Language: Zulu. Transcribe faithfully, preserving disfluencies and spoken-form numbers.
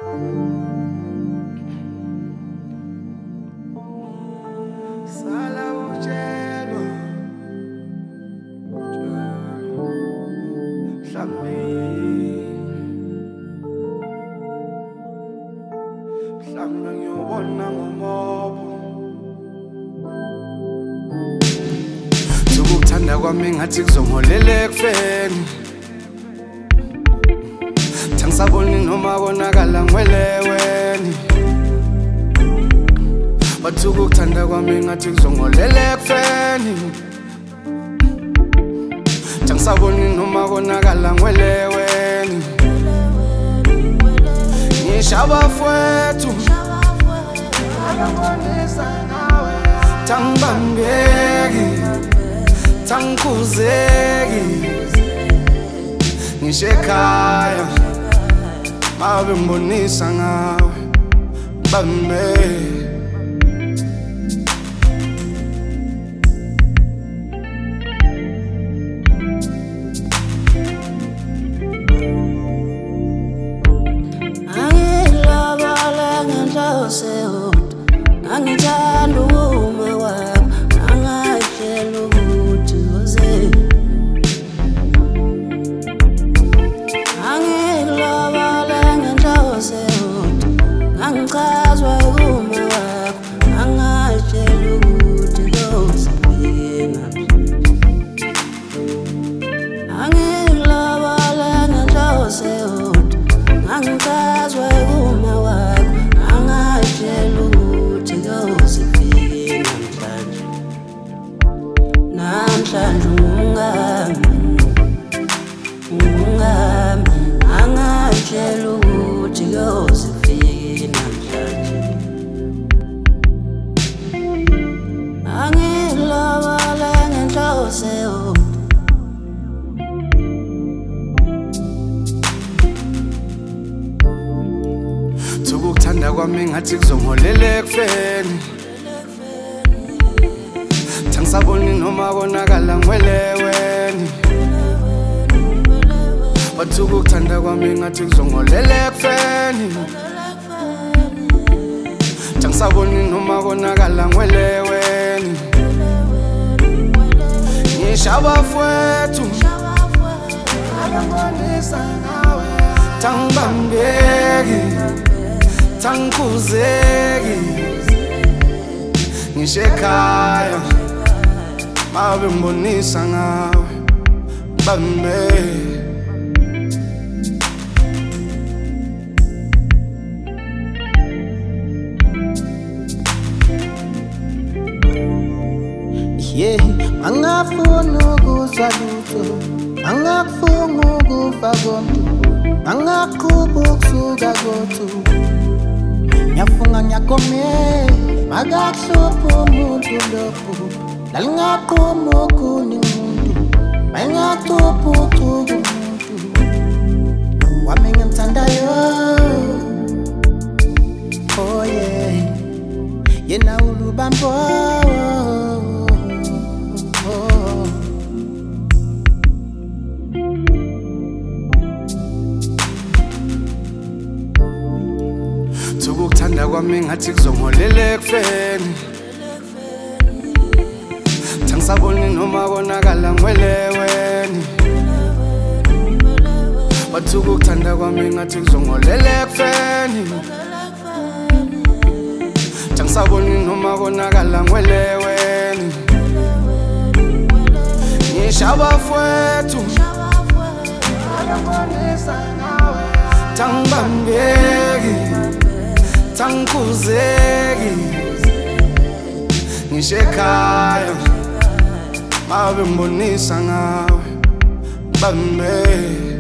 Ukuthanda kwami ngathi kuzongholela ekufeni, thangisaboni noma konakala ngweleweni. Bathi ukuthanda kwami ngathi kuzongholela ekufeni, thangisaboni noma konakala ngweleweni. Ngishaba fwethu tangibambeki, tangikuzeki, ngisho ekhaya babe ngibonisa ngawe bambe. Angilabala ngenhloso angithanda uma wakho, angashela ukuthi uze. Angilabala ngenhloso angichazwa uma wakho, angashela ukuthi uzofika. Angilabala ngenhloso angichazwa uma wakho, angashela ukuthi uzofika namhlanje. Namhlanje ungami, ungami, angashela ukuthi uzofika namhlanje. Angilabala ngenhloso ukuthanda kwami ngathi kuzongholela ekufeni, thangisaboni noma konakala ngweleweni. Bathi ukuthanda kwami ngathi kuzongholela ekufeni, thangisaboni noma konakala ngweleweni. Ngishaba fwethu tangibambeki, tangikuzeki, ngisho ekhaya babe ngibonisa ngawe bambe. Yeah, angafuni ukuzwa lutho, angafuni ukufa komuntu, angaqhuba ukusuka kothu. Ngiyafunga ngiyagome, makakuhluphi umuntu lokhu, lalingaqhuma ukuni umuntu, mayingaqhuphi uchuka umuntu wami engimthandayo. Oh yeah, yena ulubambo. Ukuthanda kwami ngathi kuzongholela ekufeni, thangisaboni noma konakala ngweleweni. Bathi ukuthanda kwami ngathi kuzongholela ekufeni, thangisaboni noma konakala ngweleweni. Ngishaba fwethu tangibambeki, tangikuzeki, ngisho ekhaya babe ngibonisa ngawe bambe.